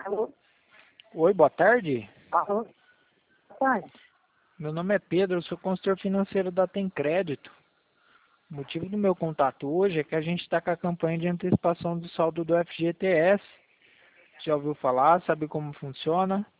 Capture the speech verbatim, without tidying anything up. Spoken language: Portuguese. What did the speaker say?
Alô? Oi, boa tarde. Alô? Pai, Meu nome é Pedro, eu sou consultor financeiro da Tem Crédito. O motivo do meu contato hoje é que a gente está com a campanha de antecipação do saldo do F G T S. Já ouviu falar? Sabe como funciona?